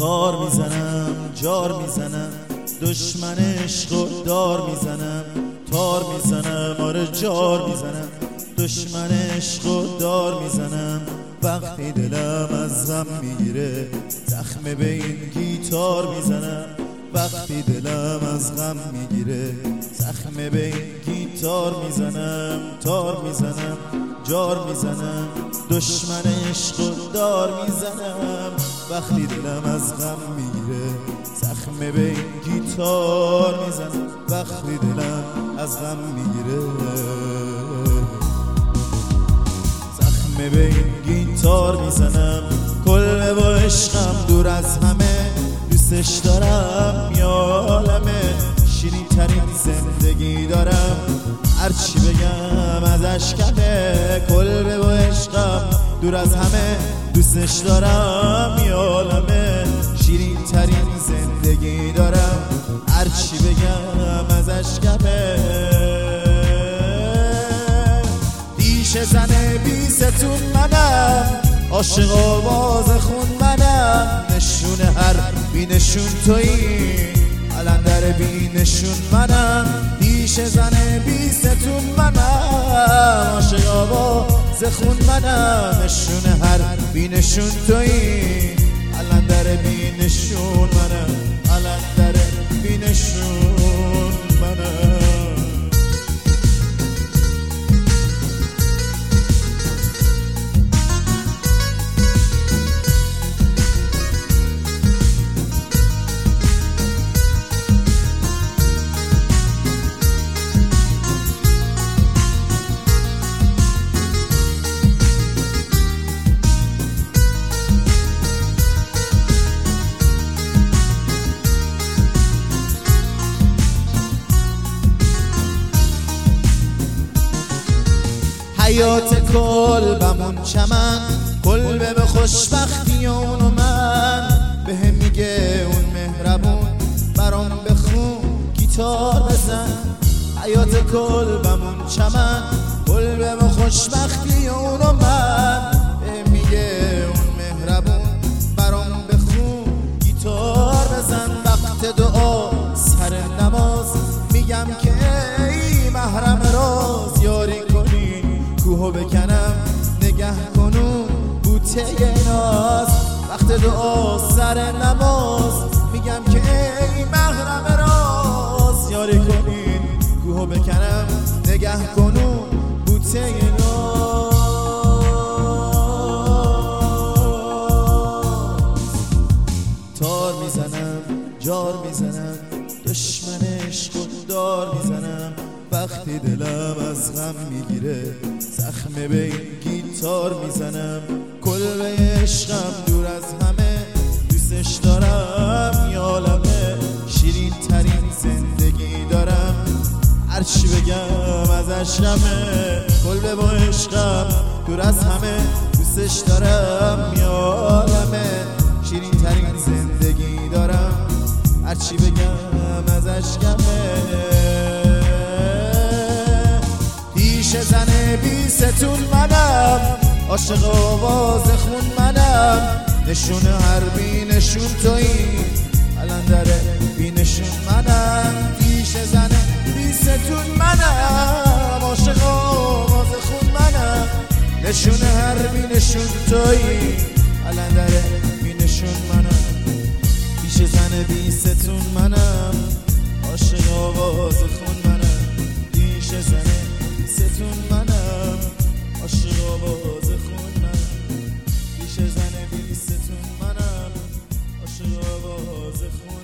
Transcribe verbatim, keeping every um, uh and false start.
تار میزنم جار میزنم دشمن عشق و دار میزنم تار میزنم آره جار میزنم دشمن عشق و دار میزنم وقتی دلم از غم میگیره زخم به این گیتار میزنم وقتی دلم از غم میگیره زخم به این گیتار میزنم تار میزنم جار میزنم دشمن عشق و دار میزنم وقتی دلم از غم میگیره زخم به این گیتار میزنم وقتی دلم از غم میگیره زخم به این گیتار میزنم کل با عشقم دور از همه دوستش دارم یا عالمه شیرین ترین زندگی دارم هرچی بگم ازش کمه کل با عشقم دور از همه دوستش دارم یا عالمه شیرین ترین زندگی دارم هرچی بگم ازش کمه دیشه زنه بی ستون منم عاشق آواز خون منم نشون هر بی نشون تویی علندر بی نشون منم دیشه زنه بی ستون منم عاشق آواز خون منم نشون هر بی نشون تویی علندر بی نشون منم علندر بی نشون منم حیات کلبمون چمن کلبه به خوشبختی اون و من به هم میگه اون مهربون برام بخون گیتار بزن حیات کلبمون چمن کلبه به خوشبختی اون و من به هم میگه اون مهربون برام بخون گیتار بزن وقت دعا سر نماز میگم که ای محرم راز یاری کنی کوهو بکنم نگه کنون بوته ناز وقت دعا سر نماز میگم که ای محرم راز یاری کنین کوهو بکنم نگه کنون بوته ناز تار میزنم جار میزنم دشمن عشق و دار میزنم وقتی دلم از غم میگیره زخم به این گیتار میزنم کل عشقم دور از همه دوستش دارم یا عالمه شیرین ترین زندگی دارم هرچی بگم ازش غمه کل با عشقم دور از همه دوستش دارم یا عالمه شیرین ترین زندگی دارم هرچی بگم ازش غمه دیشه زنه بی ستون منم عاشق آواز خون منم نشون هر بی نشون تویی علندر بی نشون منم دیشه زنه بی ستون منم عاشق آواز خون منم نشون هر بی نشون تویی علندر بی نشون منم دیشه زنه بی ستون منم عاشق آواز خون منم دیشه زنه ستون منم عاشق آواز خون منم دیشه زنه بی ستون منم عاشق آواز خون